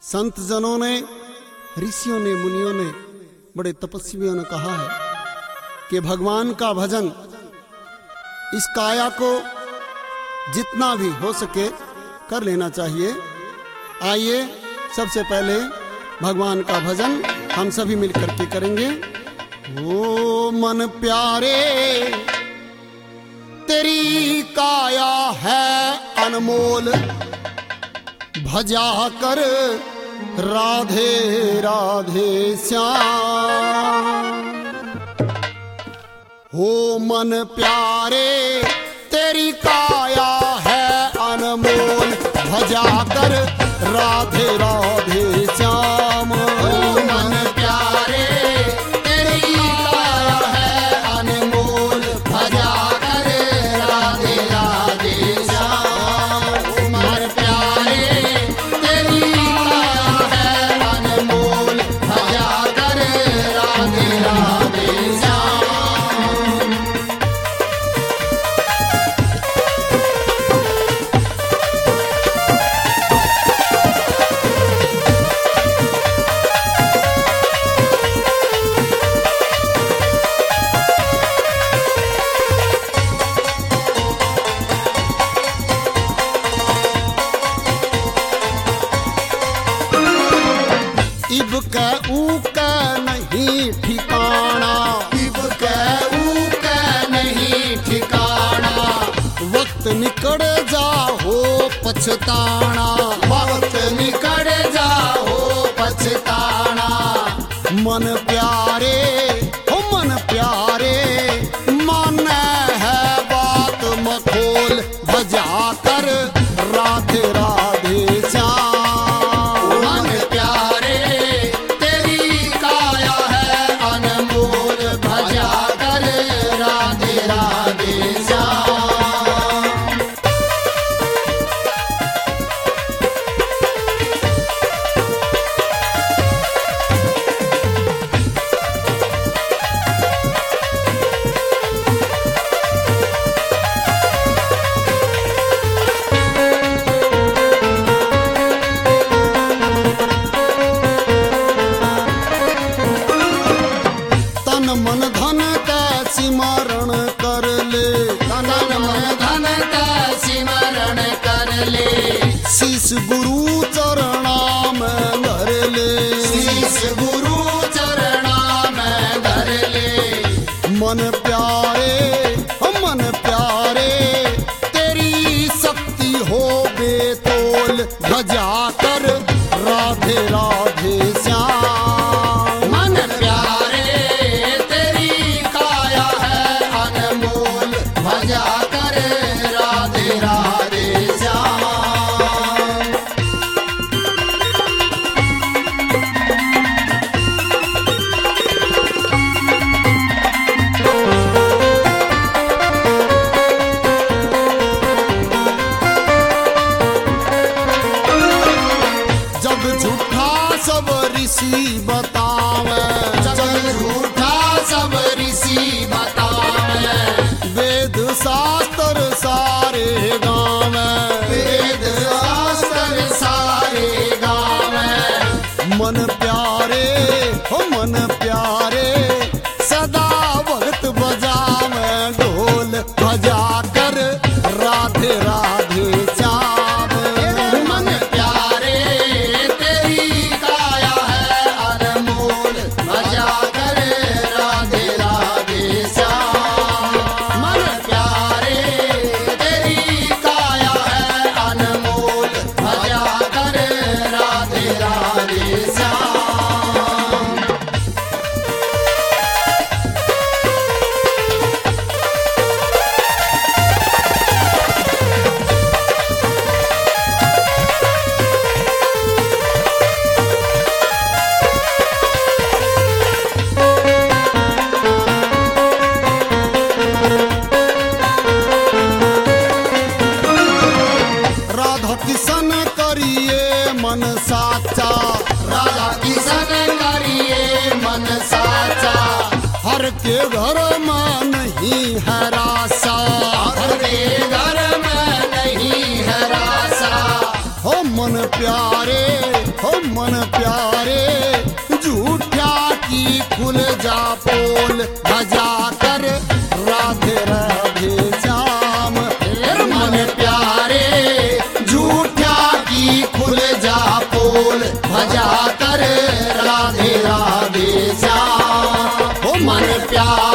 संत जनों ने, ऋषियों ने, मुनियों ने, बड़े तपस्वियों ने कहा है कि भगवान का भजन इस काया को जितना भी हो सके कर लेना चाहिए। आइए सबसे पहले भगवान का भजन हम सभी मिलकर के करेंगे। ओ मन प्यारे तेरी काया है अनमोल, भजा कर राधे राधे श्याम। हो मन प्यारे तेरी काया है अनमोल, भजा कर राधे राधे श्याम। मन प्यारे तेरी काया है अनमोल, भजा कर राधे राधे श्याम। मन प्यारे तेरी काया है अनमोल, भजा कर राधे राधे श्याम। इब कै ऊ कै नहीं ठिकाना, इब कै ऊ कै नहीं ठिकाना, वक्त निकल जा हो पछताना। वक्त निकल जा हो पछताना। मन प्यारे हो मन प्यारे माने है बात मखोल, भजा कर राधे राधे श्याम। मन प्यारे तेरी काया है अनमोल, भजा कर राधे राधे श्याम। तन मन धन का सिमरण कर ले, तन मन धन का सिमरण कर ले, शीश गुरु चरणा में धर ले। शीश गुरु चरणा में धर ले। मन प्यारे हो मन प्यारे तेरी शक्ति हो बेतोल, भजा कर राधे राधे श्याम। मन प्यारे तेरी काया है अनमोल, भजा कर राधे राधे श्याम। जब झूठा सब ऋषि बतावे, जब झूठा सब ऋषि बतावे, वेद शास्त्र सारे गाँव, वेद शास्त्र सारे गाँव। मन प्यारे हो मन प्यारे सदा भक्त बजावे ढोल, भजा कर राधे राधे श्याम। मन प्यारे तेरी काया है अनमोल, भजा कर राधे राधे श्याम। मन प्यारे तेरी काया है अनमोल, भजा कर राधे राधे श्याम। राधा किशन करिए मन साचा, राधा किशन करिए मन साचा, हर के घर में नहीं है रासा। हर के घर में नहीं है रासा। हो मन प्यारे, हो मन प्यारे, झूठा की खुल जा पोल, भजा कर राधे राधे श्याम। मन प्यारे झूठा की खुल जा पोल, भजा कर राधे राधे श्याम। ओ मन प्यारे